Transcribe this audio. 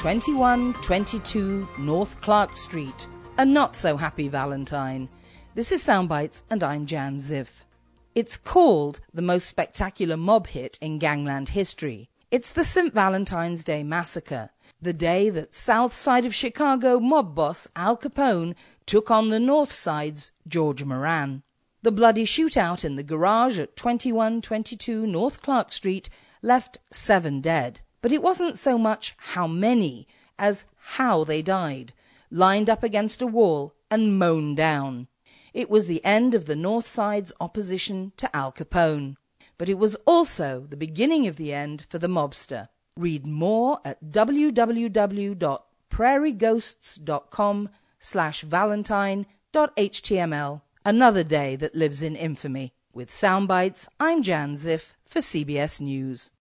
2122 North Clark Street. A not-so-happy Valentine. This is Soundbites, and I'm Jan Ziff. It's called the most spectacular mob hit in gangland history. It's the St. Valentine's Day Massacre, the day that South Side of Chicago mob boss Al Capone took on the North Side's George Moran. The bloody shootout in the garage at 2122 North Clark Street left 7 dead. But it wasn't so much how many as how they died, lined up against a wall and mown down. It was the end of the North Side's opposition to Al Capone. But it was also the beginning of the end for the mobster. Read more at www.prairieghosts.com/valentine.html. Another day that lives in infamy. With Soundbites, I'm Jan Ziff for CBS News.